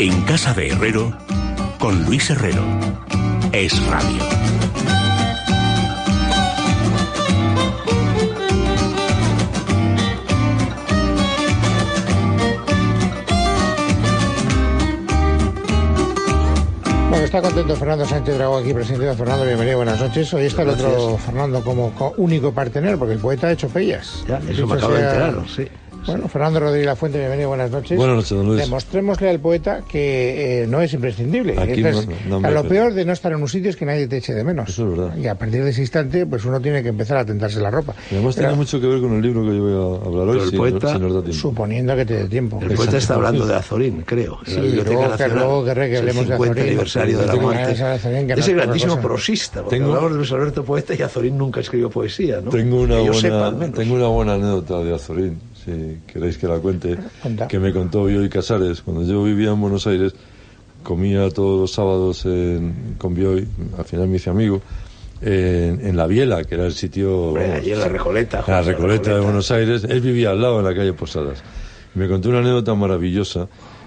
En Casa de Herrero, con Luis Herrero. Es Radio. Bueno, está contento Fernando Sánchez Dragó aquí presente. Fernando, bienvenido, buenas noches. Hoy está el otro Fernando como único partener, porque el poeta ha hecho pellas. Ya, eso me acabo de enterar, sí. Bueno, Fernando Rodríguez Lafuente, bienvenido, buenas noches. Buenas noches, don Luis. Demostrémosle al poeta que no es imprescindible. Aquí lo peor de no estar en un sitio es que nadie te eche de menos. Eso es verdad. Y a partir de ese instante, pues uno tiene que empezar a tentarse la ropa. Y además tiene mucho que ver con el libro que yo voy a hablar hoy, si nos da tiempo. Suponiendo que te dé tiempo. El poeta está hablando de Azorín, creo. Sí, luego querré que hablemos de Azorín. El 50 aniversario de la muerte. Es el grandísimo prosista, porque hablamos de Luis Alberto Poeta y Azorín nunca escribió poesía, ¿no? Tengo una buena anécdota de Azorín, si queréis que la cuente, que me contó Bioy Casares. Cuando yo vivía en Buenos Aires, comía todos los sábados con Bioy, al final me hice amigo, en La Biela, que era el sitio... allí en la Recoleta. En la Recoleta de Buenos Aires. Él vivía al lado, en la calle Posadas. Me contó una anécdota maravillosa.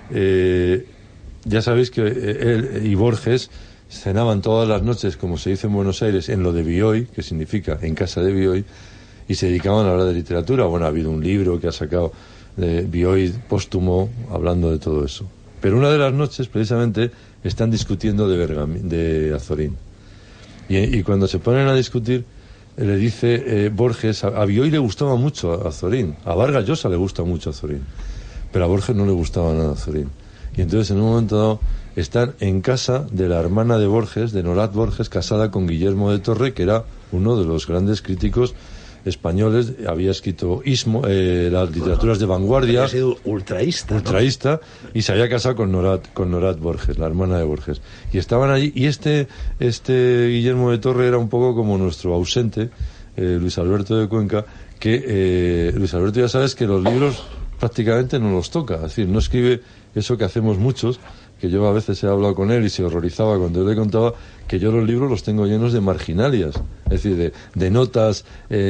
Ya sabéis que él y Borges cenaban todas las noches, como se dice en Buenos Aires, en lo de Bioy, que significa en casa de Bioy, y se dedicaban a hablar de literatura. Bueno, ha habido un libro que ha sacado de Bioy póstumo hablando de todo eso. Pero una de las noches, precisamente, están discutiendo de Azorín. Y cuando se ponen a discutir, le dice Borges, a Bioy le gustaba mucho a Azorín, a Vargas Llosa le gusta mucho a Azorín, pero a Borges no le gustaba nada a Azorín. Y entonces, en un momento dado, están en casa de la hermana de Borges, de Norat Borges, casada con Guillermo de Torre, que era uno de los grandes críticos españoles. Había escrito las literaturas de vanguardia, había sido ultraísta, y se había casado con Norat Borges, la hermana de Borges, y estaban allí. Y este Guillermo de Torre era un poco como nuestro ausente, Luis Alberto de Cuenca, que Luis Alberto, ya sabes que los libros prácticamente no los toca, es decir, no escribe eso que hacemos muchos, que yo a veces he hablado con él y se horrorizaba cuando yo le contaba que yo los libros los tengo llenos de marginalias, es decir, de notas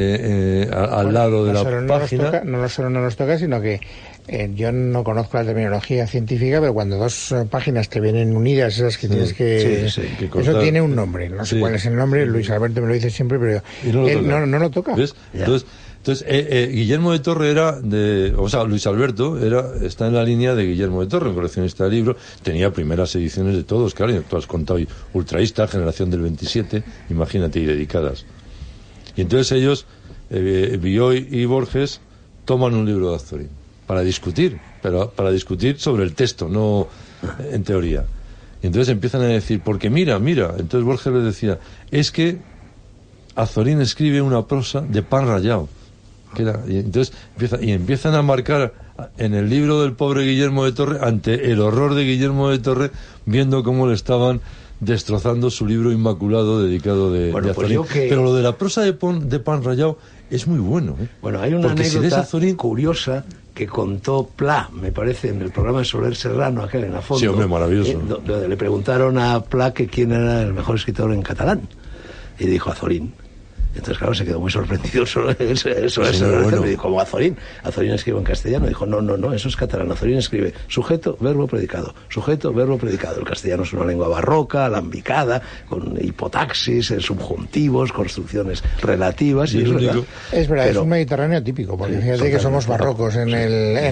al lado de la página. No solo no nos toca, sino que yo no conozco la terminología científica, pero cuando dos páginas te vienen unidas, esas que tienes que... Eso tiene un nombre, no sé cuál es el nombre, Luis Alberto me lo dice siempre, pero no lo toca. ¿Ves? Entonces, Guillermo de Torre Luis Alberto está en la línea de Guillermo de Torre, un coleccionista de libros, tenía primeras ediciones de todos, claro, y tú has contado, ultraísta, generación del 27, imagínate, y dedicadas. Y entonces ellos, Bioy y Borges, toman un libro de Azorín para discutir, pero para discutir sobre el texto, no en teoría. Y entonces empiezan a decir, porque mira, entonces Borges les decía, es que Azorín escribe una prosa de pan rallado. Y entonces empiezan a marcar en el libro del pobre Guillermo de Torre, ante el horror de Guillermo de Torre, viendo cómo le estaban destrozando su libro inmaculado dedicado de Azorín. Pero lo de la prosa de pan rallado es muy bueno. Bueno, hay una anécdota curiosa que contó Pla, me parece, en el programa de Soler Serrano, aquel en la Fondo. Sí, hombre, maravilloso. Donde le preguntaron a Pla que quién era el mejor escritor en catalán, y dijo Azorín. Entonces, claro, se quedó muy sorprendido. Me dijo, como Azorín escribe en castellano. Dijo, no, eso es catalán. Azorín escribe sujeto, verbo, predicado. Sujeto, verbo, predicado. El castellano es una lengua barroca, alambicada, con hipotaxis, subjuntivos, construcciones relativas. Y es verdad, es un Mediterráneo típico, porque fíjate que somos barrocos en el...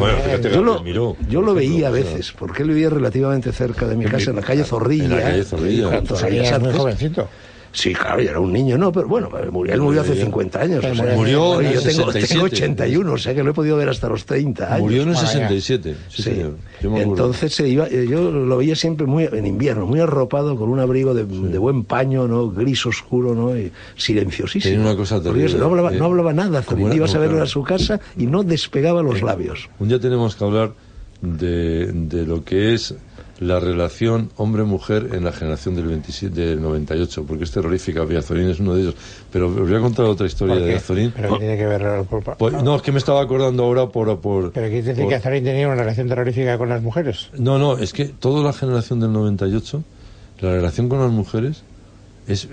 Yo lo veía a veces, porque él vivía relativamente cerca de mi casa, en la calle Zorrilla. En la calle Zorrilla. Entonces, eras muy jovencito. Sí, claro, yo era un niño, pero bueno, él murió hace 50 años. Murió en el yo 67. Tengo 81, o sea que lo he podido ver hasta los 30 años. Murió en el 67, sí, señor. Entonces yo lo veía siempre en invierno, muy arropado, con un abrigo de buen paño, ¿no? Gris oscuro, ¿no? Y silenciosísimo. Tenía una cosa terrible. No hablaba nada, ibas a verlo a su casa y no despegaba los labios. Un día tenemos que hablar de lo que es la relación hombre-mujer en la generación del 98, porque es terrorífica. Azorín es uno de ellos. Pero os voy a contar otra historia de Azorín. ¿Pero qué tiene que ver? No, es que me estaba acordando ahora por... ¿Pero quieres decir que Azorín tenía una relación terrorífica con las mujeres? No, es que toda la generación del 98, la relación con las mujeres es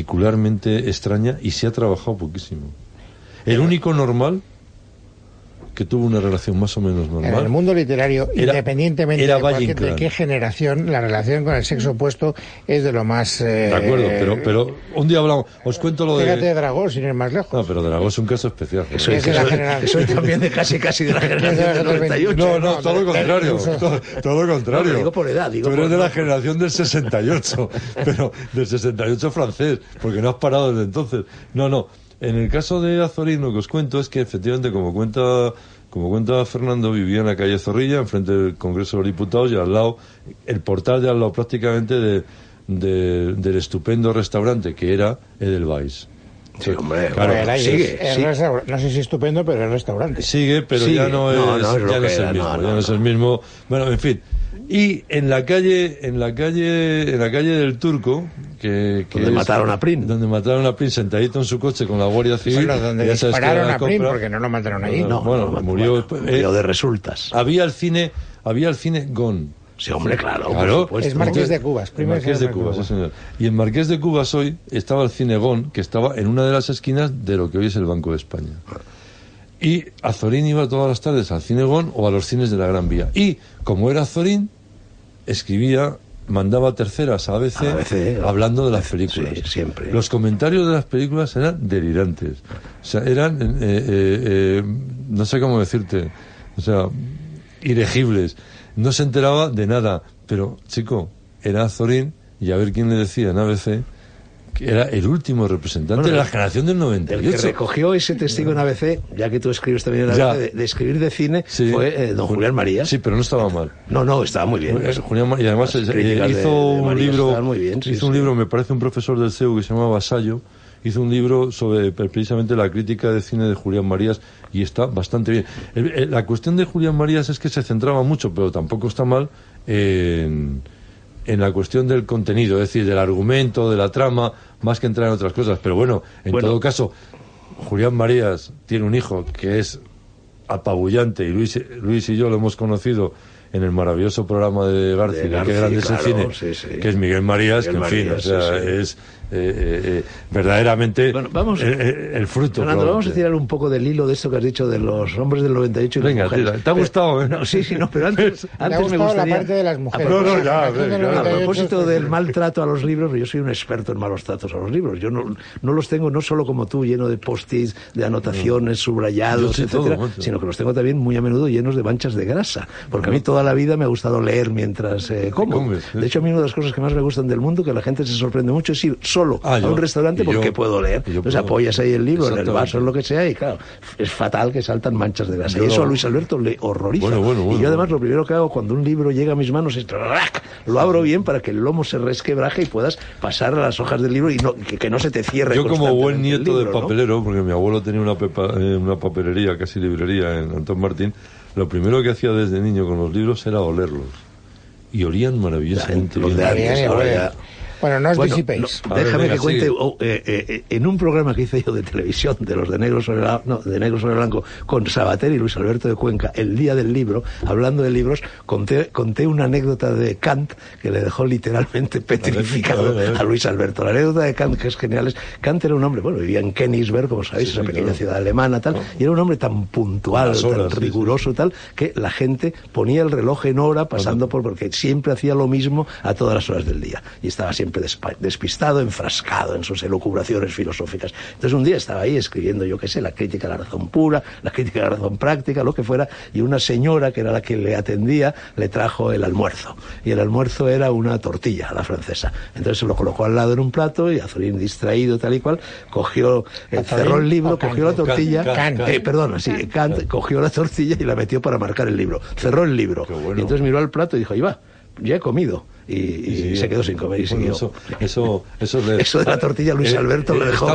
particularmente extraña y se ha trabajado poquísimo. El único normal que tuvo una relación más o menos normal. En el mundo literario, independientemente de qué generación, la relación con el sexo opuesto es de lo más... de acuerdo, pero un día hablamos, os cuento lo Fíjate de Dragó, sin ir más lejos. No, pero Dragó es un caso especial. Eso es también de casi de la generación del 98. No, todo lo contrario. Todo lo contrario. No, digo por edad. Tú eres de la generación del 68, pero del 68 francés, porque no has parado desde entonces. No. En el caso de Azorín, lo que os cuento es que efectivamente, como cuenta Fernando, vivía en la calle Zorrilla, enfrente del Congreso de los Diputados, y al lado, el portal de al lado prácticamente del estupendo restaurante que era Edelweiss. Sí, hombre, claro, sigue. No sé si estupendo, pero el restaurante. Sigue, pero ya no es el mismo. Bueno, en fin. Y en la calle del Turco, donde mataron a Prim. Donde mataron a Prim sentadito en su coche con la Guardia Civil. Bueno, donde dispararon a Prim, porque no lo mataron allí. Murió de resultas. Había el cine Gon. Sí, hombre, claro. Es Marqués de Cubas. Marqués de Cubas, sí, señor. Y en Marqués de Cubas hoy estaba el cine Gon, que estaba en una de las esquinas de lo que hoy es el Banco de España. Y Azorín iba todas las tardes al cine Gon o a los cines de la Gran Vía. Y, como era Azorín, mandaba terceras a ABC hablando de las películas. Sí, siempre. Los comentarios de las películas eran delirantes. O sea, eran, no sé cómo decirte, o sea, ilegibles. No se enteraba de nada, pero, chico, era Azorín, y a ver quién le decía en ABC, que era el último representante de la generación del 98. El que recogió ese testigo en ABC, ya que tú escribes también en ABC, de escribir de cine, fue don Julián Marías. Sí, pero no estaba mal. No, estaba muy bien. Julián, y además hizo un libro, me parece un profesor del CEU que se llamaba Vasallo, hizo un libro sobre precisamente la crítica de cine de Julián Marías, y está bastante bien. La cuestión de Julián Marías es que se centraba mucho, pero tampoco está mal, en la cuestión del contenido, es decir, del argumento, de la trama, más que entrar en otras cosas. Pero bueno, todo caso, Julián Marías tiene un hijo que es apabullante, y Luis y yo lo hemos conocido en el maravilloso programa de García, Qué grande es el cine, que es Miguel Marías, que en fin, es verdaderamente el fruto. Fernando, vamos a tirar un poco del hilo de esto que has dicho de los hombres del 98 y Venga, las mujeres. ¿te ha gustado? No, pero antes me gustaría... la parte de las mujeres. A propósito del maltrato a los libros, yo soy un experto en malos tratos a los libros. Yo no los tengo no solo como tú, lleno de post-its, de anotaciones, subrayados, etcétera, sino que los tengo también muy a menudo llenos de manchas de grasa. Porque a mí toda la vida me ha gustado leer mientras como. De hecho, a mí una de las cosas que más me gustan del mundo, que la gente se sorprende mucho, es ir solo a un restaurante porque puedo leer. Entonces apoyas ahí el libro en el vaso, en lo que sea, y claro, es fatal que saltan manchas de grasa. Y eso a Luis Alberto le horroriza. Y yo además lo primero que hago cuando un libro llega a mis manos es lo abro bien para que el lomo se resquebraje y puedas pasar a las hojas del libro y que no se te cierre. Yo, como buen nieto de papelero, porque mi abuelo tenía una papelería, casi librería en Antón Martín, lo primero que hacía desde niño con los libros era olerlos. Y olían maravillosamente bien. Bueno, no os disipéis. Déjame que cuente, en un programa que hice yo de televisión, de los de Negro sobre Blanco, con Sabater y Luis Alberto de Cuenca, el día del libro, hablando de libros, conté una anécdota de Kant que le dejó literalmente petrificado a Luis Alberto. La anécdota de Kant, que es genial, es Kant era un hombre, vivía en Königsberg, como sabéis, esa pequeña ciudad alemana, tal, y era un hombre tan puntual, tan riguroso, tal, que la gente ponía el reloj en hora, pasando porque siempre hacía lo mismo a todas las horas del día, y estaba siempre despistado, enfrascado en sus elucubraciones filosóficas. Entonces un día estaba ahí escribiendo, yo qué sé, la crítica a la razón pura, la crítica a la razón práctica, lo que fuera, y una señora que era la que le atendía le trajo el almuerzo, y el almuerzo era una tortilla a la francesa. Entonces se lo colocó al lado en un plato, y Azorín, distraído tal y cual, cerró el libro, cogió la tortilla, Kant cogió la tortilla y la metió para marcar el libro, cerró el libro, y entonces miró al plato y dijo, ahí va, ya he comido. Y se quedó sin comer y siguió. Eso de la tortilla Luis Alberto le dejó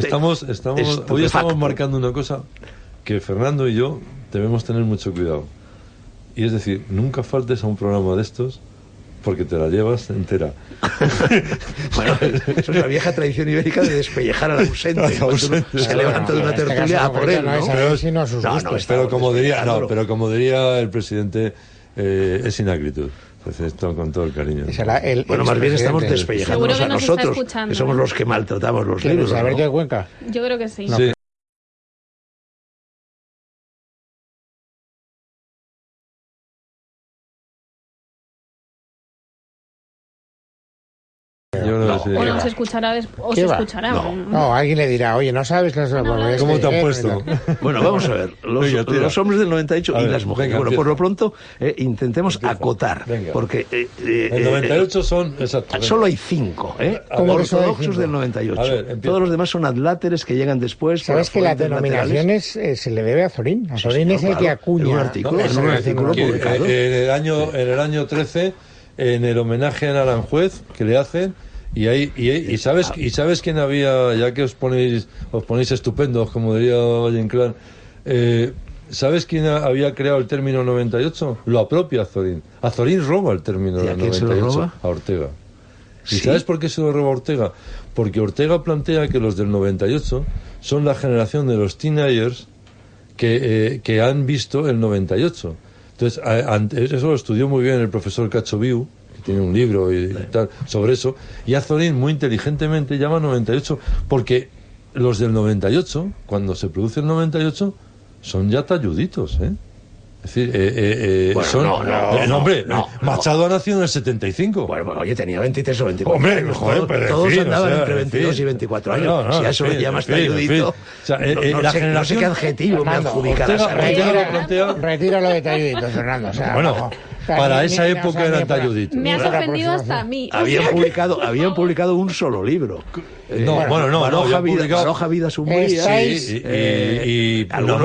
hoy estamos marcando una cosa que Fernando y yo debemos tener mucho cuidado, y es decir, nunca faltes a un programa de estos porque te la llevas entera. Bueno, eso es la vieja tradición ibérica de despellejar al ausente. Se levanta de una tertulia a por él, ¿no? Pero como diría el presidente, es inacritud. Pues esto con todo el cariño. Más bien estamos despellejándonos a nosotros, que somos los que maltratamos los libros. ¿Alberto de Cuenca? Yo creo que sí. Sí. O nos escuchará. No, alguien le dirá, oye, no sabes las... ¿Cómo te han puesto? Bueno, vamos a ver. Los hombres del 98 y las mujeres. Bueno, por lo pronto, intentemos acotar. Porque... el 98 son... Exacto. Solo hay 5, ortodoxos del 98. Ver, todos los demás son adláteres que llegan después. ¿Sabes que la denominación se le debe a Zorín? A Zorín es el que acuña. En un artículo publicado. En el año 13, en el homenaje a Aranjuez que le hacen, y sabes quién había, ya que os ponéis estupendos, como diría Valle Inclán, ¿sabes quién había creado el término 98? Lo apropia Azorín. Azorín roba el término del 98. ¿Se lo roba? A Ortega. ¿Y ¿Sí? sabes por qué se lo roba Ortega? Porque Ortega plantea que los del 98 son la generación de los teenagers que han visto el 98. Entonces, eso lo estudió muy bien el profesor Cachoviu, que tiene un libro y tal sobre eso, y Azorín muy inteligentemente llama 98 porque los del 98, cuando se produce el 98, son ya talluditos, Es decir, Machado ha nacido en el 75. Bueno, oye, tenía 23 o 24 Hombre, años. Joder, pero todos andaban entre 22 y 24 años. Si a eso le llamas talludito, O sea, no sé qué adjetivo me adjudicarás a mí. Retira lo de talludito, Fernando. O sea, bueno, para esa época eran talluditos. Me has ofendido hasta a mí. Habían publicado un solo libro. Baroja Vidas Umbrías. Y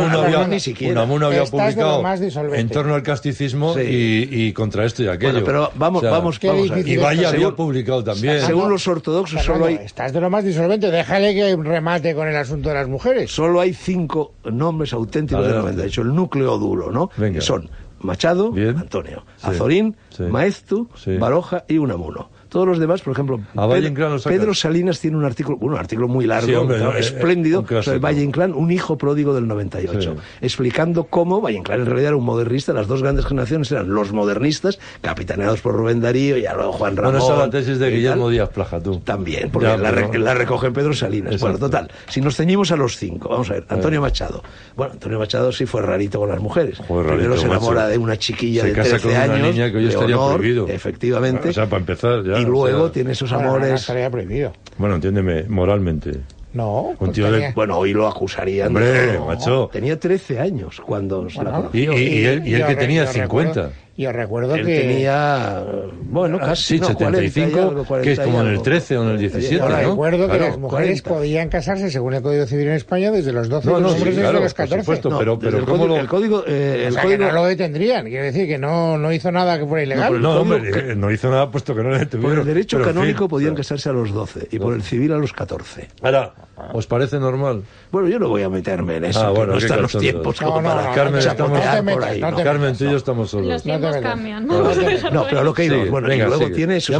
Unamuno había publicado En torno al casticismo y contra esto y aquello. Bueno, pero vamos a ver. Y Valle había publicado también. Según los ortodoxos, solo hay... Estás de lo más disolvente, déjale que remate con el asunto de las mujeres. Solo hay 5 nombres auténticos del 98, el núcleo duro, ¿no? Venga. Que son Machado, bien. Antonio, Azorín, Maeztu, Baroja y Unamuno. Todos los demás, por ejemplo, Pedro Salinas tiene un artículo muy largo, espléndido, sobre Valle Inclán, un hijo pródigo del 98, explicando cómo Valle Inclán en realidad era un modernista. Las dos grandes generaciones eran los modernistas, capitaneados por Rubén Darío y luego Juan Ramón. Bueno, esa es la tesis de Guillermo Díaz Plaja, tú. También, porque la recoge Pedro Salinas. Exacto. Bueno, total, si nos ceñimos a los 5, vamos a ver, Antonio Machado. Bueno, Antonio Machado sí fue rarito con las mujeres. Primero se enamora de una chiquilla de 13 años, una niña que hoy estaría prohibido. Efectivamente. O sea, para empezar ya. Y luego tiene esos amores... No estaría prohibido. Bueno, entiéndeme, moralmente. No. Bueno, hoy lo acusarían. Hombre, macho. Tenía 13 años cuando se la conoció. Y él que tenía 50. Yo recuerdo él que... tenía, casi 75, 40 que es como en el 13 o en el 17, yo ¿no? recuerdo que las mujeres 40. podían casarse según el Código Civil en España desde los 12 y los hombres desde los 14. Por supuesto, pero ¿cómo el código... que no lo detendrían, quiere decir que no hizo nada que fuera ilegal. No hizo nada puesto que no le detuvieron. Por el derecho canónico podían casarse a los 12 y por el civil a los 14. Ahora, ¿os parece normal? Bueno, yo no voy a meterme en eso, bueno, no están los tiempos como para Carmen, por ahí. Carmen, tú y yo estamos solos. Los tiempos cambian. No, pero lo que digo, bueno, y luego tiene esos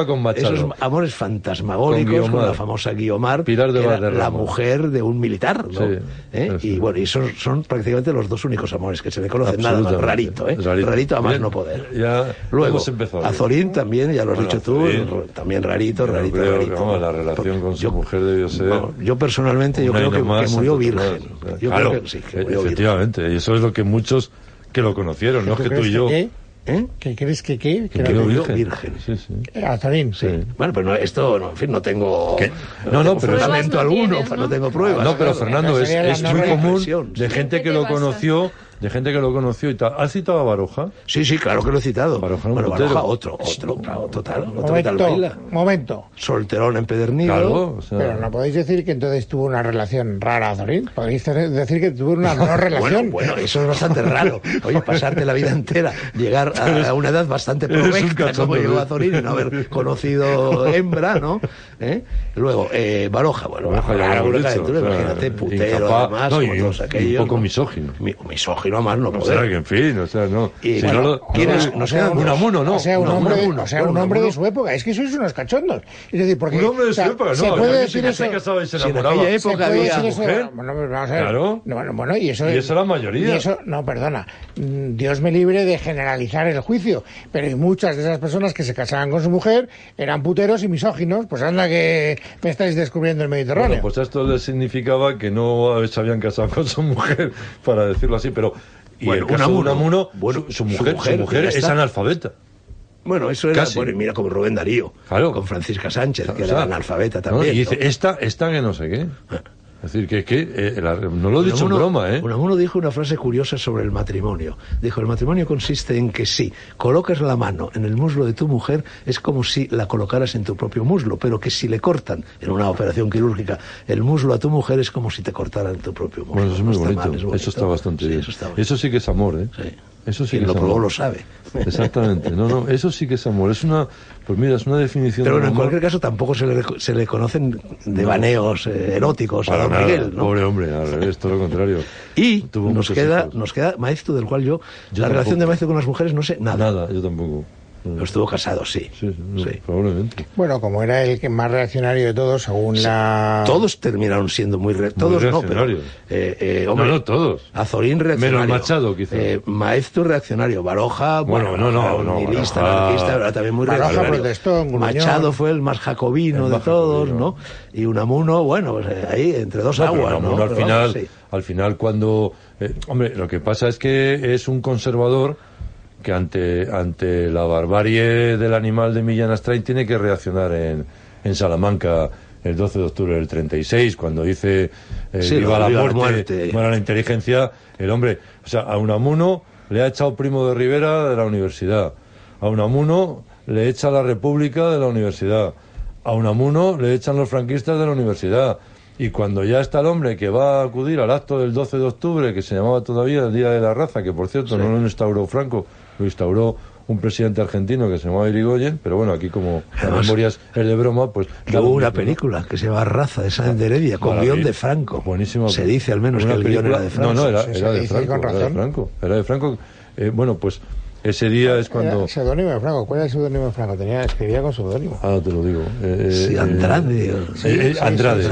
amores fantasmagóricos con la famosa Guiomar, Pilar de Valderrama, la mujer de un militar, ¿no? Y bueno, y son prácticamente los dos únicos amores que se le conocen, nada más. Rarito, rarito a más no poder. Luego, Azorín también, ya lo has dicho tú, también rarito. Vamos, la relación con su mujer debió ser... Yo personalmente, yo creo que murió virgen. Yo creo que sí, que murió virgen. Efectivamente, y eso es lo que muchos que lo conocieron, no es que tú y yo... ¿Qué crees que qué? Que murió virgen. Sí. Azorín. Sí. Bueno, pero esto, en fin, no tengo pero fundamento alguno, no tengo pruebas. No, pero Fernando, es muy común de gente que lo conoció... De gente que lo conoció y tal. ¿Has citado a Baroja? Sí, claro que lo he citado. Baroja, otro Momento. Solterón empedernido. Claro, pero no podéis decir que entonces tuvo una relación rara, Azorín. Podéis decir que tuvo una no relación. Bueno, eso es bastante raro. Oye, pasarte la vida entera, llegar a una edad bastante provecta, como llegó Azorín, y no haber conocido hembra, ¿no? Luego, Baroja, imagínate, putero, además, un poco misógino. Misógino a más no poder. O sea, que en fin, no. Y Unamuno, ¿no? O sea, un hombre de su época. Es que sois unos cachondos. Es decir, porque... Un hombre de su época, no. Se puede decir eso... Se enamoraba. En aquella época había mujer. Bueno, pues vamos a ver. Claro. Bueno, y eso es la mayoría. No, perdona. Dios me libre de generalizar el juicio. Pero hay muchas de esas personas que se casaban con su mujer eran puteros y misóginos. Pues anda que me estáis descubriendo el Mediterráneo. Bueno, pues esto les significaba que no se habían casado con su mujer, para decirlo así, pero... Y el caso de Unamuno, su mujer es analfabeta. Bueno, eso era, Casi. bueno, mira como Rubén Darío, Claro. con Francisca Sánchez, Claro, que o era sea, analfabeta ¿no? también. Y dice, ¿no? esta que no sé qué. Es decir, no lo he dicho en broma, ¿eh? Unamuno dijo una frase curiosa sobre el matrimonio. Dijo, el matrimonio consiste en que si colocas la mano en el muslo de tu mujer, es como si la colocaras en tu propio muslo, pero que si le cortan, en una operación quirúrgica, el muslo a tu mujer, es como si te cortaran tu propio muslo. Bueno, eso es muy No está bonito. mal, es bonito. Eso está bastante Sí, bien. eso está bonito. Eso sí que es amor, ¿eh? Sí. Eso sí Quien que lo es probó amor. lo sabe. Exactamente. No, eso sí que es amor. Pues mira, es una definición Pero bueno, de en amor. cualquier caso tampoco se le conocen devaneos eróticos a Para don nada. Miguel, ¿no? Pobre hombre, al revés, todo lo contrario. Y Tuvo nos muchos queda hijos. Maeztu, del cual yo la tampoco. relación de Maeztu con las mujeres no sé nada. Nada, yo tampoco. Pero estuvo casado, sí. Sí, Sí. probablemente. Bueno, como era el que más reaccionario de todos, según la... Todos terminaron siendo todos no, pero reaccionarios. hombre, No, todos. Azorín reaccionario, Menos Machado, quizá. Maeztu reaccionario, Baroja, Bueno, no, nihilista, Baroja- anarquista, pero también muy Baroja reaccionario. protestó en Gruñón. Machado fue el más jacobino El de más todos, jacobino. ¿no? Y Unamuno, bueno, pues ahí entre dos No, pero aguas, ¿no? Unamuno al Pero final, vamos, sí. al final cuando... hombre, lo que pasa es que es un conservador que ante la barbarie del animal de Millán Astray tiene que reaccionar en Salamanca el 12 de octubre del 36, cuando dice Sí, viva la viva la muerte, muerte. muera la inteligencia, el hombre... O sea, a Unamuno le ha echado Primo de Rivera de la universidad, a Unamuno le echa la República de la universidad, a Unamuno le echan los franquistas de la universidad. Y cuando ya está el hombre que va a acudir al acto del 12 de octubre, que se llamaba todavía el Día de la Raza, que por cierto no lo instauró Franco, lo instauró un presidente argentino que se llamaba Irigoyen, pero bueno, aquí como la Además, memoria es de broma, pues... Que da lo hubo una mismo, ¿no? película que se llama Raza de Sáenz de Heredia, con Maravilla. guión de Franco. Buenísima. Se dice al menos que Una el guión película- era de Franco. No, era Sí, se de dice Franco, con era de razón. Franco. Era de Franco. Bueno, pues ese día es cuando... Era seudónimo de Franco. ¿Cuál era el seudónimo de Franco? Escribía con seudónimo. Ah, te lo digo. Sí, Andrade. Andrade.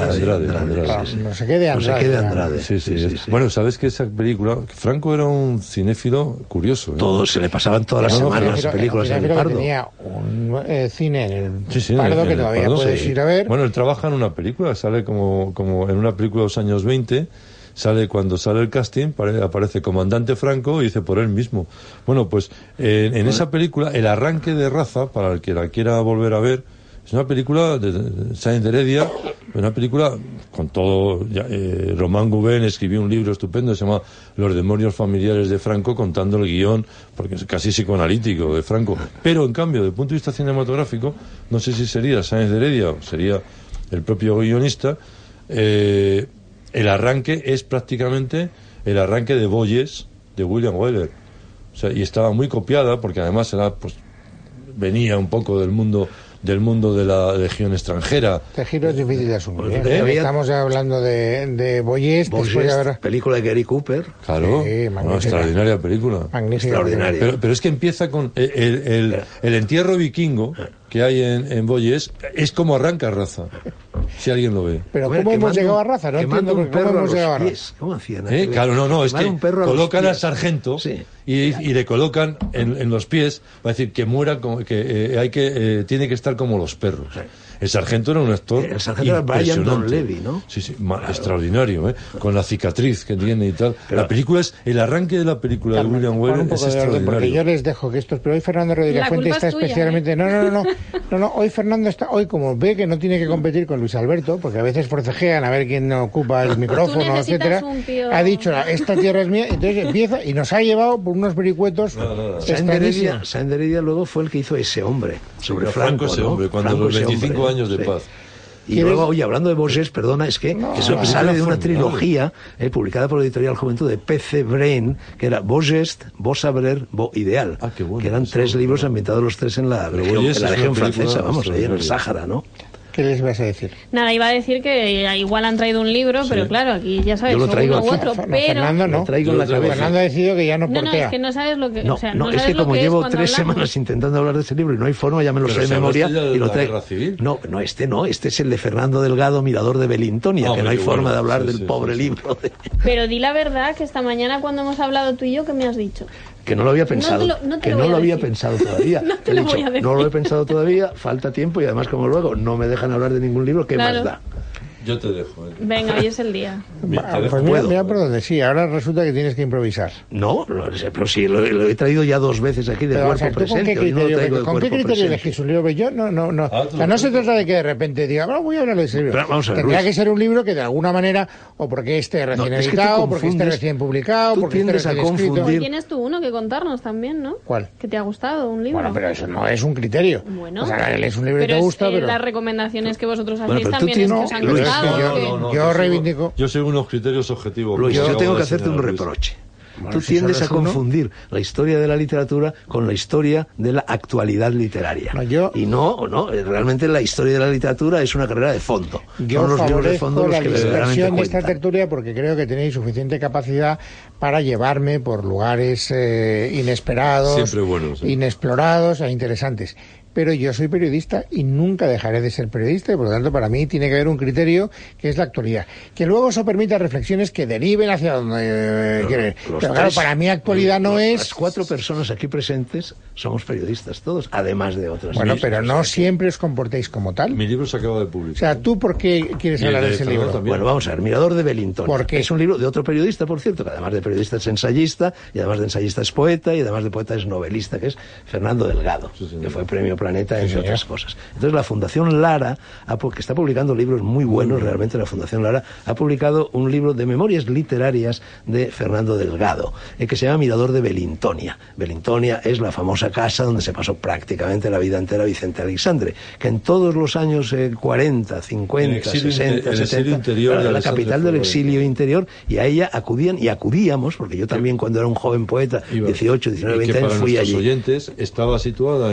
Ah, sí. no sé qué de No sé Andrade. qué de Andrade. Sí. Bueno, sabes que esa película... Franco era un cinéfilo curioso, ¿eh? Todo, se le pasaban todas las No, semanas Pero películas en el que Pardo. tenía un cine en el Sí, Pardo en que el todavía Pardo, puedes sí. ir a ver. Bueno, él trabaja en una película, sale como en una película de los años 20, cuando sale el casting, aparece Comandante Franco y dice por él mismo. Bueno, pues en esa película, el arranque de Raza, para el que la quiera volver a ver, es una película de Sáenz de Heredia, una película con todo... Román Gubén escribió un libro estupendo, se llama Los demonios familiares de Franco, contando el guión, porque es casi psicoanalítico de Franco. Pero, en cambio, desde el punto de vista cinematográfico, no sé si sería Sáenz de Heredia o sería el propio guionista, el arranque es prácticamente el arranque de Boyes, de William Wyler. O sea, y estaba muy copiada, porque además venía un poco del mundo de la legión extranjera. Este giro es difícil de asumir. Había- Estamos hablando de Boyes, después de haber... película de Gary Cooper. Claro, Sí, una magnífica. extraordinaria película. Magnífica. Extraordinaria. Pero es que empieza con el entierro vikingo que hay en Boyes, es como arranca Raza, si alguien lo ve. Pero Hombre, ¿cómo hemos quemando- llegado a Raza? No quemando entiendo un cómo perro a hemos los llegado a Raza. pies. ¿Cómo hacían? aquello? Claro, no, es Quemar que un perro a los colocan al pies. sargento Sí. y le colocan en los pies, va a decir que muera, tiene que estar como los perros. El sargento era un actor El sargento era Brian impresionante. Donlevy, ¿no? Sí, extraordinario, ¿eh? Con la cicatriz que tiene y tal. La película el arranque de la película de William Pon Wyler un es poco de orden, porque extraordinario. yo les dejo que estos, pero hoy Fernando Rodríguez La Fuente culpa está es tuya, especialmente... No, hoy Fernando está, hoy como ve que no tiene que competir con Luis Alberto, porque a veces forcejean a ver quién ocupa el micrófono, necesitas etcétera, un tío- ha dicho, esta tierra es mía, entonces empieza y nos ha llevado por unos vericuetos Sáenz de extrañísimos. Heredia luego fue el que hizo Ese hombre, sobre Franco, Franco, ese ¿no? hombre, cuando Franco, los ese 25 hombre, años de sí. paz. Y ¿Quieres? luego, oye, hablando de Bourges, perdona, es que eso la sale de una formidable. trilogía publicada por la editorial Juventud de P.C. Brain, que era Bourges, Beau Saber, Beau Ideal, Ah, qué bueno, que eran eso, 3 libros bueno. ambientados los tres en la Pero región, Bourges en la es una región película francesa, vamos, ahí en el extraordinaria. Sáhara, ¿no? ¿Qué les vas a decir? Nada, iba a decir que igual han traído un libro, pero claro, aquí ya sabes, Yo lo traigo uno u aquí. otro, No, pero... Fernando no. Lo traigo en la cabeza. Fernando ha decidido que ya no No, portea. es que no sabes lo que... No, o sea, no, es sabes que lo como es llevo cuando 3 hablamos. semanas intentando hablar de ese libro y no hay forma, ya me lo Pero sé de si memoria hablaste ya de y lo la traigo. Guerra Civil. No, este es el de Fernando Delgado, Mirador de Belintonia, Ah, que no hay qué forma bueno. de hablar Sí, del sí, pobre sí, sí. libro. Pero di la verdad que esta mañana cuando hemos hablado tú y yo, ¿qué me has dicho? Que no lo había pensado, no te que lo no voy a lo había decir. pensado todavía. No te He lo dicho, voy a decir. no lo he pensado todavía, falta tiempo y además como luego no me dejan hablar de ningún libro, ¿qué Claro. más da? Yo te dejo. Venga, hoy es el día. Pues mira por dónde, sí, ahora resulta que tienes que improvisar. No, pero sí, lo he traído ya 2 veces aquí de cuerpo presente. ¿Con qué criterio elegís un libro? Yo no. O sea, no se trata de que de repente diga, voy a hablar de ese libro. Tendría que ser un libro que de alguna manera, o porque esté recién editado, porque esté recién publicado, porque esté recién escrito. Tienes tú uno que contarnos también, ¿no? ¿Cuál? Que te ha gustado, un libro. Bueno, pero eso no es un criterio. Bueno. O sea, es un libro que te gusta, pero... las recomendaciones que vosotros hacéis también es que os han gustado. Yo reivindico... Yo sigo unos criterios objetivos. Luis, yo tengo que hacerte un reproche. Tú tiendes a confundir la historia de la literatura con la historia de la actualidad literaria. Y no, realmente la historia de la literatura es una carrera de fondo. Yo favorezco la dispersión de esta tertulia porque creo que tenéis suficiente capacidad para llevarme por lugares inesperados, inexplorados e interesantes. Pero yo soy periodista y nunca dejaré de ser periodista y por lo tanto para mí tiene que haber un criterio que es la actualidad. Que luego eso permita reflexiones que deriven hacia donde quieren. Pero claro, para mí actualidad no es... Las 4 personas aquí presentes somos periodistas todos, además de otras. Bueno, pero no siempre os comportéis como tal. Mi libro se acaba de publicar. O sea, ¿tú por qué quieres hablar de ese libro? También. Bueno, vamos a ver, Mirador de Belintonia. ¿Por qué? Es un libro de otro periodista, por cierto, que además de periodista es ensayista, y además de ensayista es poeta, y además de poeta es novelista, que es Fernando Delgado, que fue premio Planeta, entre otras cosas. Entonces la Fundación Lara, que está publicando libros muy buenos, realmente la Fundación Lara, ha publicado un libro de memorias literarias de Fernando Delgado, que se llama Mirador de Belintonia. Belintonia es la famosa casa donde se pasó prácticamente la vida entera Vicente Aleixandre, que en todos los años 40, 50, 60, 70, era la capital del exilio interior, y a ella acudían y acudíamos, porque yo también cuando era un joven poeta, 18, 19, 20 años, fui allí. Oyentes, estaba situada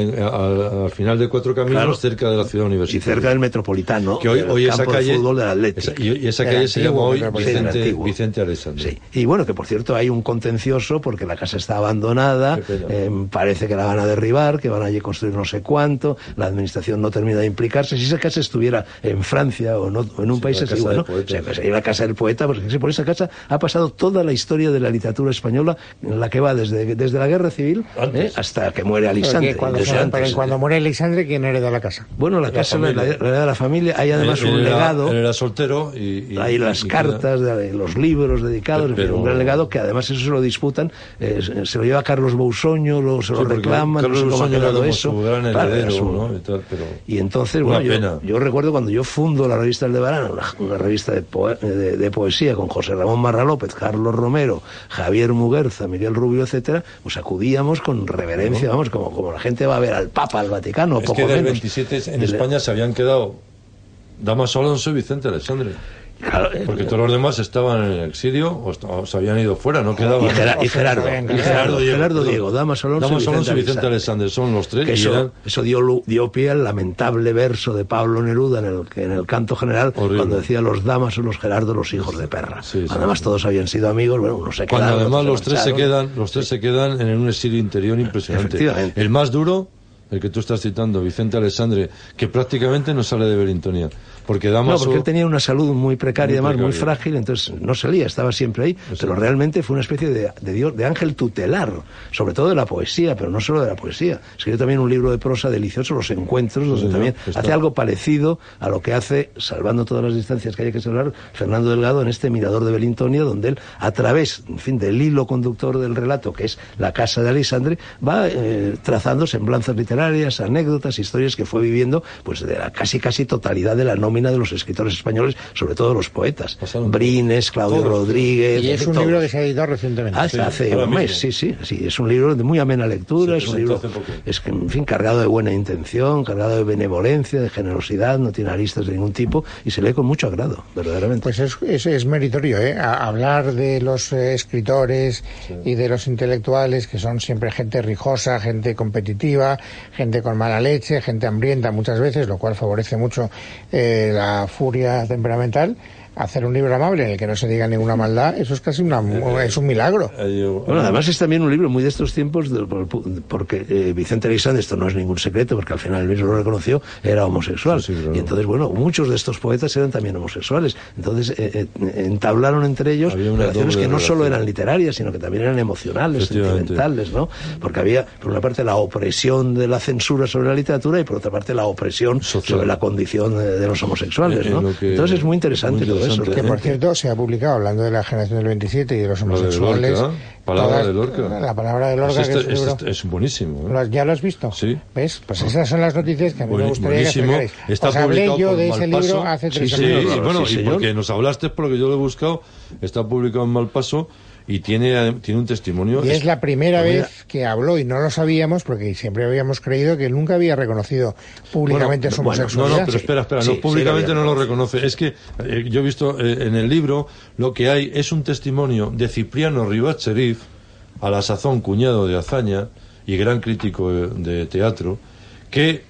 al final de 4 Caminos, cerca de la ciudad universitaria. Y cerca del Metropolitano, que hoy esa calle, fútbol del Atlético. Y esa calle se llama hoy Vicente Aleixandre. Sí. Y bueno, que por cierto hay un contencioso porque la casa está abandonada, parece que la van a derribar, que van a construir no sé cuánto, la administración no termina de implicarse. Si esa casa estuviera en Francia o en un país así, bueno, sería la casa del poeta, porque por esa casa ha pasado toda la historia de la literatura española, en la que va desde la Guerra Civil hasta que muere Aleixandre. Cuando muere Aleixandre, ¿quién hereda la casa? Bueno, la casa la hereda la familia. Hay además un legado. Él era soltero y hay las cartas, los libros dedicados, un gran legado que además eso se lo disputan. Se lo lleva Carlos Bousoño, se lo reclaman. Carlos Bousoño era como su gran heredero, ¿no? Y entonces, bueno, yo recuerdo cuando yo fundo la revista Aldebarán, una revista de poesía con José Ramón Marra López, Carlos Romero, Javier Muguerza, Miguel Rubio, etcétera, pues acudíamos con reverencia, vamos, como la gente va a ver al Papa, al Vaticano, poco menos. 27 en España se habían quedado Dámaso Alonso y Vicente Aleixandre. Claro, porque todos los demás estaban en el exilio o se habían ido fuera, no quedaban. Y Gerardo Diego, Dámaso Alonso y Vicente Aleixandre son los 3. Eso dio pie al lamentable verso de Pablo Neruda en el canto general, cuando decía los Dámaso, los Gerardo, los hijos de perra. Además todos habían sido amigos, bueno, uno se quedaron. Cuando además los tres se quedan en un exilio interior impresionante. El más duro, el que tú estás citando, Vicente Aleixandre, que prácticamente no sale de Belintonia. Porque porque él tenía una salud muy precaria, además muy frágil, entonces no salía, estaba siempre ahí, pero realmente fue una especie de Dios, de ángel tutelar, sobre todo de la poesía, pero no solo de la poesía. Escribió también un libro de prosa delicioso, Los Encuentros, donde también hace algo parecido a lo que hace, salvando todas las distancias que hay que salvar, Fernando Delgado en este Mirador de Belintonia, donde él, a través, en fin, del hilo conductor del relato, que es la casa de Aleixandre, va trazando semblanzas literarias, anécdotas, historias que fue viviendo, pues de la casi totalidad de la nómina de los escritores españoles, sobre todo los poetas. Brines, Claudio Rodríguez. Y es un libro que se ha editado recientemente. Hace un mes, sí. Es un libro de muy amena lectura, es un libro, en fin, cargado de buena intención, cargado de benevolencia, de generosidad, no tiene aristas de ningún tipo y se lee con mucho agrado, verdaderamente. Pues es meritorio, hablar de los escritores y de los intelectuales, que son siempre gente rijosa, gente competitiva, gente con mala leche, gente hambrienta muchas veces, lo cual favorece mucho la furia temperamental. hacer un libro amable en el que no se diga ninguna maldad, eso es casi es un milagro. Bueno, además es también un libro muy de estos tiempos, porque Vicente Aleixandre, esto no es ningún secreto, porque al final él mismo lo reconoció, era homosexual. Sí, claro. Y entonces, bueno, muchos de estos poetas eran también homosexuales. Entonces entablaron entre ellos relaciones que no solo eran literarias, sino que también eran emocionales, sentimentales, ¿no? Porque había, por una parte, la opresión de la censura sobre la literatura y por otra parte la opresión sobre la condición de los homosexuales, ¿no? Entonces es muy interesante todo eso. Que, por cierto, se ha publicado, hablando de la generación del 27 y de los homosexuales... Palabra de Lorca. La palabra de Lorca, que es buenísimo. ¿Ya lo has visto? Sí. ¿Ves? Pues esas son las noticias que a mí me gustaría que explicarais. Os hablé yo de ese libro hace 3 años. Sí, bueno, y porque nos hablaste, porque yo lo he buscado, está publicado en Malpaso y tiene un testimonio. Y es la primera vez que habló, y no lo sabíamos, porque siempre habíamos creído que él nunca había reconocido públicamente su homosexualidad. No, pero espera, públicamente no lo reconoce. Es que yo he visto en el libro, lo que hay es un testimonio de Cipriano Rivas Cherif, a la sazón cuñado de Azaña y gran crítico de teatro, que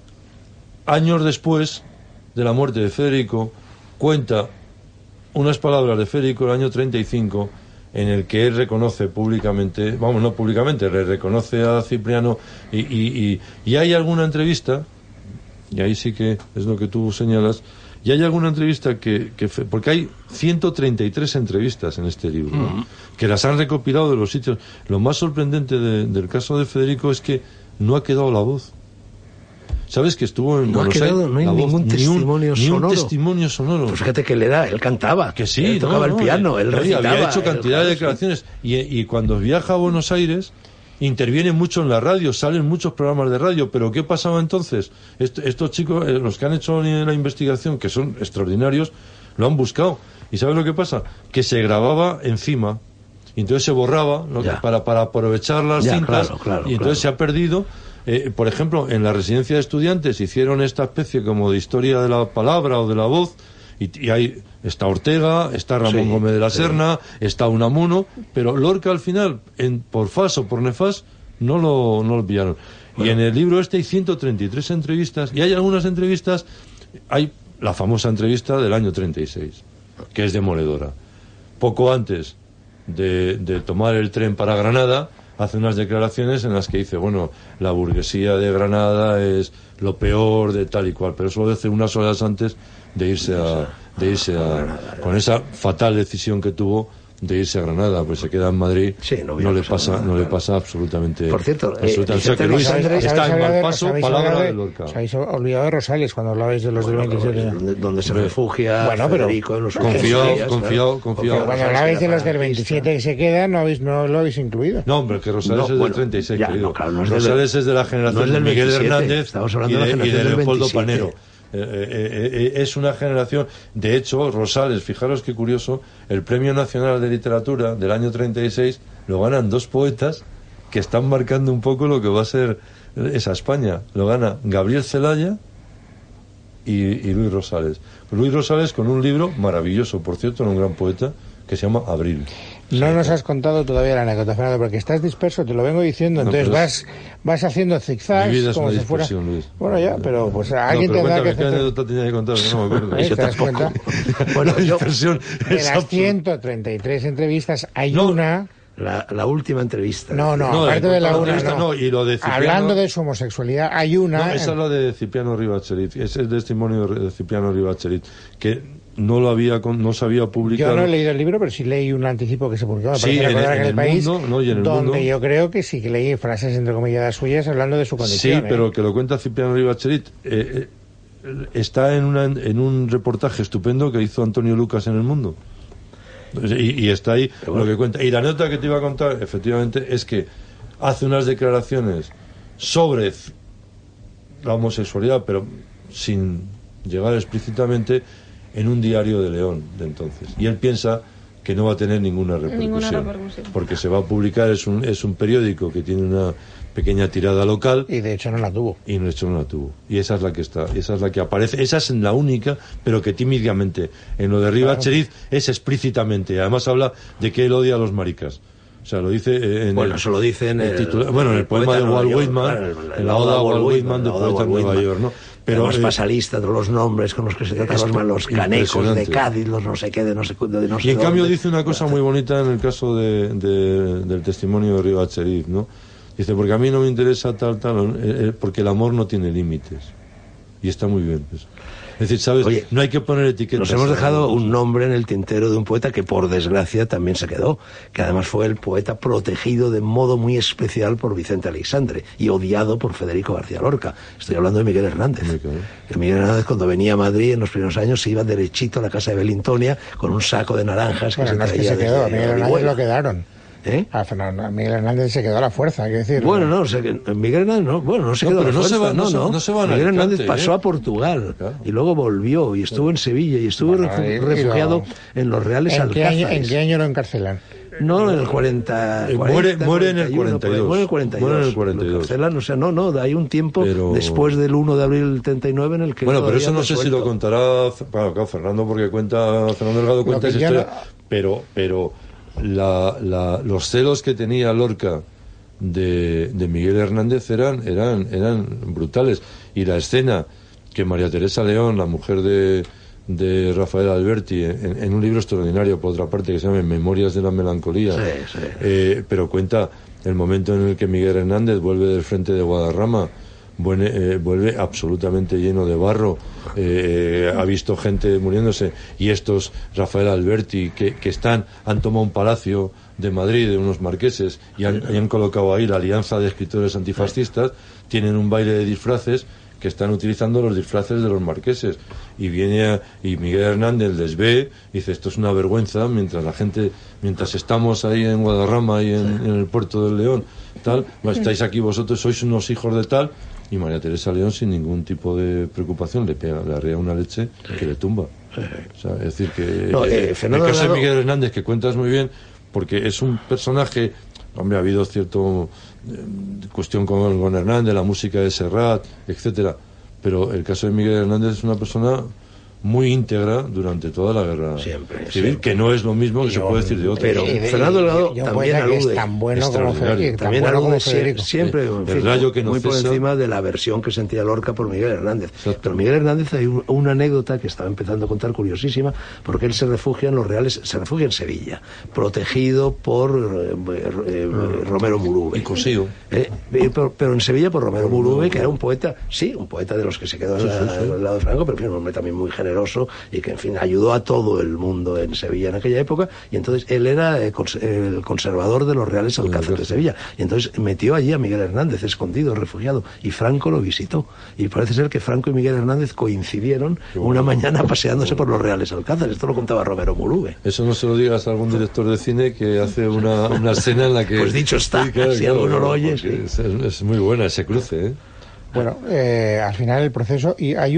años después de la muerte de Federico cuenta unas palabras de Federico el año 35 en el que él reconoce públicamente, no públicamente, reconoce a Cipriano y hay alguna entrevista, y ahí sí que es lo que tú señalas, y hay alguna entrevista porque hay 133 entrevistas en este libro, ¿no? Que las han recopilado de los sitios. Lo más sorprendente del caso de Federico es que no ha quedado la voz. ¿Sabes que estuvo en Buenos Aires? No hay ningún testimonio sonoro. Ni un testimonio sonoro. Pues fíjate que él cantaba. Que sí, él tocaba el piano, él recitaba. Había hecho cantidad de declaraciones. Y cuando viaja a Buenos Aires, interviene mucho en la radio, salen muchos programas de radio. Pero ¿qué pasaba entonces? Estos chicos, los que han hecho la investigación, que son extraordinarios, lo han buscado. ¿Y sabes lo que pasa? Que se grababa encima. Y entonces se borraba, ¿no? para aprovechar las cintas. Claro, y entonces se ha perdido. Por ejemplo, en la residencia de estudiantes hicieron esta especie como de historia de la palabra o de la voz, y ahí está Ortega, está Ramón Gómez de la Serna, está Unamuno, pero Lorca al final, por fas o por nefas, no lo pillaron. Bueno. Y en el libro hay 133 entrevistas, y hay algunas entrevistas, hay la famosa entrevista del año 36, que es demoledora. Poco antes de tomar el tren para Granada, hace unas declaraciones en las que dice, bueno, la burguesía de Granada es lo peor de tal y cual, pero eso lo dice unas horas antes de irse a con esa fatal decisión que tuvo de irse a Granada, pues se queda en Madrid, no le pasa absolutamente. Por cierto, o sea que Luis está en Malpaso, palabra de Lorca. Os habéis olvidado de Rosales cuando hablabais de los del 27. Donde se refugia Federico en los confiado. Cuando hablabais de los del 27 que se quedan, no lo habéis incluido. No, hombre, que Rosales es del 36, querido. Rosales es de la generación de Miguel Hernández y de Leopoldo Panero. Es una generación. De hecho, Rosales, fijaros qué curioso, el Premio Nacional de Literatura del año 36 lo ganan dos poetas que están marcando un poco lo que va a ser esa España. Lo gana Gabriel Celaya y Luis Rosales. Luis Rosales con un libro maravilloso, por cierto, era un gran poeta, que se llama Abril. No nos has contado todavía la anécdota, Fernando, porque estás disperso, te lo vengo diciendo, entonces vas haciendo zigzags como si fuera... Luis. Bueno, ya, pero pues alguien tendrá que hacer... ¿Qué anécdota tenía que contar? No me acuerdo. ¿Te das cuenta? Bueno, de las 133 entrevistas hay una... La última entrevista. No, aparte de la una, no. Y lo de Cipriano, hablando de su homosexualidad, hay una... No, esa es la de Cipriano Rivas Cherif, es el testimonio de Cipriano Rivas Cherif, que no se había publicado. Yo no he leído el libro, pero sí leí un anticipo que se publicó. Sí, en el País, donde yo creo que sí que leí frases entrecomilladas suyas hablando de su condición. Sí, pero que lo cuenta Cipriano Rivas Cherif. Está en un reportaje estupendo que hizo Antonio Lucas en El Mundo. Y está ahí lo que cuenta. Y la nota que te iba a contar, efectivamente, es que hace unas declaraciones sobre la homosexualidad, pero sin llegar explícitamente, en un diario de León de entonces. Y él piensa que no va a tener ninguna repercusión. Porque se va a publicar, es un periódico que tiene una pequeña tirada local. Y de hecho no la tuvo. Y esa es la que está, esa es la que aparece, esa es la única, pero que tímidamente. En lo de Rivas Cherif es explícitamente. Además habla de que él odia a los maricas. O sea, lo dice en eso lo dice en el titular, en el poema de Walt Whitman, en la oda de Walt Whitman de Poeta en Nueva York, ¿no? Pero es pasalista de los nombres con los que se tratan los canecos de Cádiz, los no sé qué, de no sé y en cambio dice una cosa muy bonita en el caso del testimonio de Riva Cherif, ¿no? Dice, porque a mí no me interesa tal, porque el amor no tiene límites. Y está muy bien eso. Es decir, ¿sabes? Oye, no hay que poner etiquetas. Nos hemos dejado un nombre en el tintero de un poeta que por desgracia también se quedó, que además fue el poeta protegido de modo muy especial por Vicente Aleixandre y odiado por Federico García Lorca. Estoy hablando de Miguel Hernández. Miguel Hernández, cuando venía a Madrid en los primeros años, se iba derechito a la casa de Belintonia con un saco de naranjas que se traía. Que se quedó, a Miguel Hernández lo quedaron. A Miguel Hernández se quedó a la fuerza, quiero decir. Bueno, no, Miguel Hernández no se quedó a la fuerza. No se va Miguel Hernández pasó a Portugal, claro, y luego volvió y estuvo en Sevilla y estuvo refugiado en los Reales Alcázares. ¿En qué año lo encarcelan? No, en el 40... muere en el 42. Muere en el 42. O sea, hay un tiempo después del 1 de abril del 39 en el que... Bueno, pero eso no sé si lo contará... Claro, Fernando, porque Fernando Delgado cuenta esa historia, pero los celos que tenía Lorca de Miguel Hernández eran brutales. Y la escena que María Teresa León, la mujer de Rafael Alberti, en un libro extraordinario, por otra parte, que se llama Memorias de la Melancolía, pero cuenta el momento en el que Miguel Hernández vuelve del frente de Guadarrama, vuelve absolutamente lleno de barro, ha visto gente muriéndose, y estos, Rafael Alberti, que han tomado un palacio de Madrid, de unos marqueses, y han colocado ahí la Alianza de Escritores Antifascistas, tienen un baile de disfraces que están utilizando los disfraces de los marqueses, y Miguel Hernández les ve y dice, esto es una vergüenza, mientras estamos ahí en Guadarrama y en el puerto del León, estáis aquí vosotros, sois unos hijos de tal. Y María Teresa León, sin ningún tipo de preocupación, le arrea una leche que le tumba. O sea, es decir, que el caso de Miguel Hernández, que cuentas muy bien, porque es un personaje... Hombre, ha habido cierto cuestión con Hernández, la música de Serrat, etcétera, pero el caso de Miguel Hernández es una persona muy íntegra durante toda la guerra civil, que no es lo mismo que se puede decir de otros. Pero Fernando Delgado también alude, es tan bueno como Federico, también alude siempre el rayo que no muy cesa, por encima de la aversión que sentía Lorca por Miguel Hernández. Exacto. Pero Miguel Hernández, hay una anécdota que estaba empezando a contar curiosísima, porque él se refugia en los Reales, se refugia en Sevilla, protegido por Romero Murube. Y Cosío. Pero en Sevilla por Romero Murube, que era un poeta de los que se quedó al lado de Franco, pero un hombre también muy generoso, y que, en fin, ayudó a todo el mundo en Sevilla en aquella época, y entonces él era el conservador de los Reales Alcázares de Sevilla, y entonces metió allí a Miguel Hernández, escondido, refugiado, y Franco lo visitó, y parece ser que Franco y Miguel Hernández coincidieron una mañana paseándose por los Reales Alcázares. Esto lo contaba Romero Murube. Eso no se lo digas a algún director de cine que hace una escena en la que... Pues dicho está, si alguno lo oye, es muy buena ese cruce, ¿eh? Bueno, al final el proceso, y hay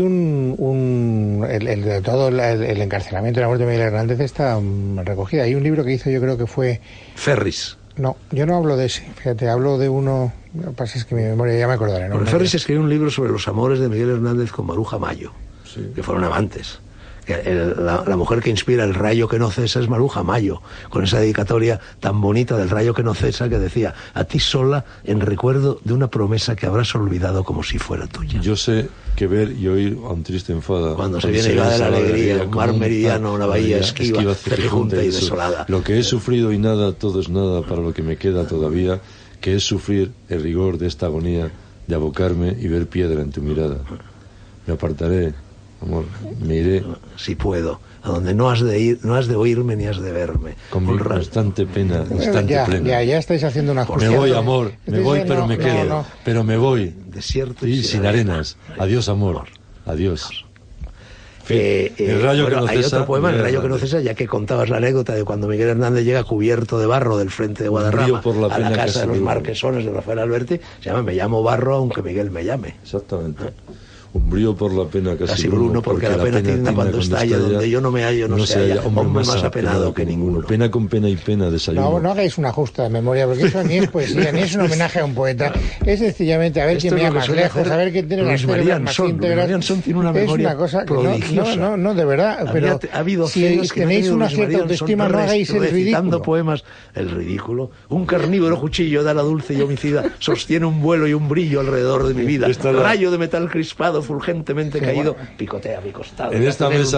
todo el encarcelamiento y la muerte de Miguel Hernández está recogida. Hay un libro que hizo, yo creo que fue... Ferris. No, yo no hablo de ese, fíjate, hablo de uno... Lo que pasa es que mi memoria ya me acordaré, ¿no? Ferris escribió un libro sobre los amores de Miguel Hernández con Maruja Mayo, que fueron amantes. La mujer que inspira el rayo que no cesa es Maruja Mayo, con esa dedicatoria tan bonita del rayo que no cesa, que decía: a ti sola, en recuerdo de una promesa que habrás olvidado como si fuera tuya. Yo sé que ver y oír a un triste enfada, cuando se viene la de la alegría, un mar meridiano, una bahía esquiva, cerrejunta y desolada. Lo que he sufrido y nada, todo es nada para lo que me queda todavía, que es sufrir el rigor de esta agonía, de abocarme y ver piedra en tu mirada. Me apartaré, amor, me iré, si puedo, a donde no has de ir, no has de oírme ni has de verme. Con mi constante pena, instante plena. Ya estáis haciendo una justicia. Me voy, amor, me voy, pero me quedo. Pero me voy. Desierto y sin arenas. Adiós, amor. Adiós. El rayo que no cesa, hay otro poema, El rayo que no cesa, ya que contabas la anécdota de cuando Miguel Hernández llega cubierto de barro del frente de Guadarrama a la casa de los marquesones de Rafael Alberti, se llama Me llamo Barro aunque Miguel me llame. Exactamente. Umbrío por la pena casi Bruno, porque la pena tiene cuando estalla, donde yo no me hallo, no se halla. Hombre más apenado que ninguno. Pena con pena y pena, desayuno. No hagáis una justa memoria, porque eso ni es poesía, ni es un homenaje a un poeta. Es sencillamente a ver quién mira más lejos, a ver quién tiene las células más íntegras. Tiene una memoria es una cosa prodigiosa. No, de verdad. Pero ha habido si tenéis una cierta autoestima, no hagáis el ridículo. Recitando poemas, el ridículo. Un carnívoro cuchillo da la dulce y homicida, sostiene un vuelo y un brillo alrededor de mi vida. Rayo de metal crispado, fulgentemente caído, picotea a mi costado. En esta mesa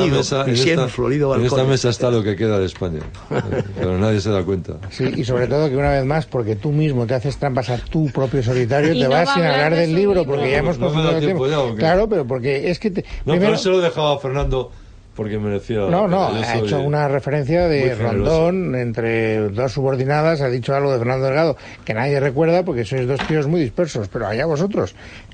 está lo que queda de España, pero nadie se da cuenta. Sí, y sobre todo que una vez más, porque tú mismo te haces trampas a tu propio solitario, te vas sin hablar del libro, porque ya hemos confundido el tema. Claro, pero porque es que... pero se lo dejaba a Fernando... porque merecía... ha hecho una referencia de Rondón entre dos subordinadas, ha dicho algo de Fernando Delgado que nadie recuerda porque sois dos tíos muy dispersos, pero allá vosotros.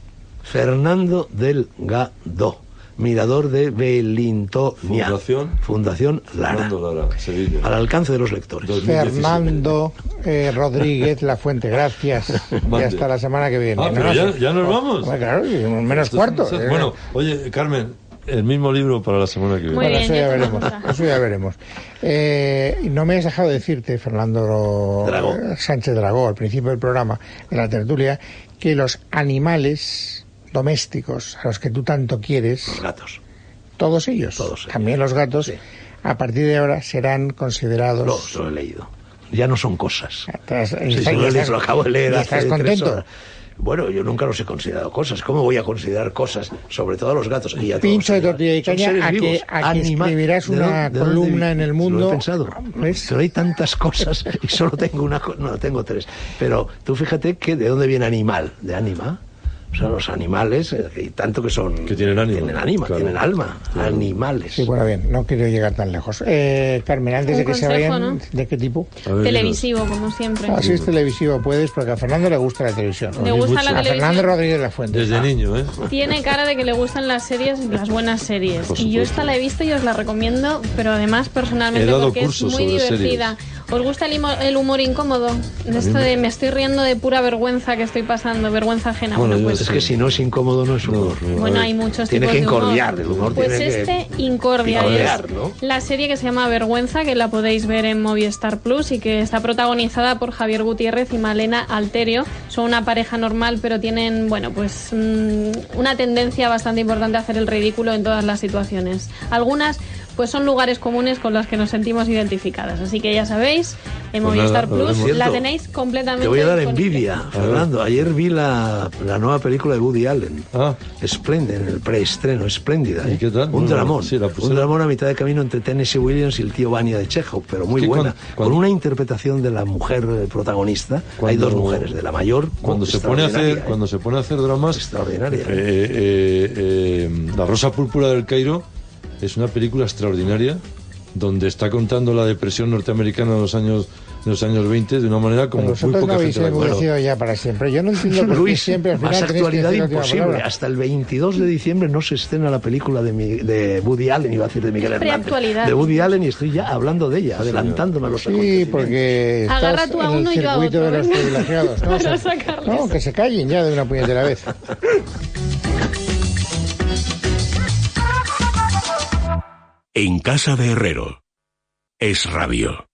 Fernando Delgado, mirador de Belintonia, Fundación Lara, Sevilla. Al alcance de los lectores. 2017. Fernando Rodríguez La Fuente, gracias. Y hasta la semana que viene. Pero ya nos vamos. Claro, menos cuarto. Bueno, oye, Carmen, el mismo libro para la semana que viene. Muy bien, eso ya veremos. No me has dejado decirte, Fernando Sánchez Dragó, al principio del programa, en la tertulia, que los animales domésticos a los que tú tanto quieres, los gatos, todos ellos, también los gatos, sí, a partir de ahora serán considerados... Lo he leído. Ya no son cosas. Lo acabo de leer. ¿Estás contento? Bueno, yo nunca los he considerado cosas. ¿Cómo voy a considerar cosas? Sobre todo a los gatos. Y a pincho de tortilla y caña a que escribirás una columna en El Mundo. Lo he pensado. Pero hay tantas cosas y solo tengo una... No, tengo tres. Pero tú fíjate que ¿de dónde viene animal? ¿De ánima? O sea, los animales, y tanto que son... Que tienen ánima. Tienen alma. Claro. Animales. Sí, bueno, bien, no quiero llegar tan lejos. Carmen, antes de que se vayan, ¿no? ¿De qué tipo? Televisivo, como siempre. Si es televisivo puedes, porque a Fernando le gusta la televisión. Le gusta la televisión. A Fernando Rodríguez La Fuente. Desde niño, ¿eh? Tiene cara de que le gustan las series, las buenas series. Y yo esta la he visto y os la recomiendo, pero además personalmente porque es muy divertida. ¿Os gusta el humor incómodo? Esto de me estoy riendo de pura vergüenza que estoy pasando, vergüenza ajena. Bueno, pues es que si no es incómodo no es humor. Bueno, hay muchos tipos de humor. Tiene que incordiar, el humor pues tiene incordia, ¿no? La serie que se llama Vergüenza, que la podéis ver en Movistar Plus y que está protagonizada por Javier Gutiérrez y Malena Alterio. Son una pareja normal, pero tienen, bueno, pues una tendencia bastante importante a hacer el ridículo en todas las situaciones. Algunas pues son lugares comunes con los que nos sentimos identificadas. Así que ya sabéis, en Movistar Plus la tenéis completamente. Te voy a dar envidia, Fernando. Ayer vi la nueva película de Woody Allen. Espléndida, en el preestreno, espléndida. ¿Y qué tal? Un dramón. Sí, un dramón a mitad de camino entre Tennessee Williams y el tío Vania de Chekhov, pero muy buena. Con una interpretación de la mujer protagonista. Hay dos mujeres, de la mayor. Cuando se pone a hacer dramas, extraordinaria. La Rosa Púrpura del Cairo es una película extraordinaria donde está contando la depresión norteamericana de los años 20 de una manera como muy poca gente la conoce. Ya para siempre. Yo no entiendo por qué siempre al final más actualidad imposible. Hasta el 22 de diciembre no se estrena la película de Woody Allen, iba a decir de Miguel Hernández. De Woody Allen, y estoy ya hablando de ella, adelantándome a los acontecimientos. Sí, porque agarra tú a uno y yo a otro. De los privilegiados. No, que se callen ya de una puñetera vez. En casa de Herrero, Es Radio.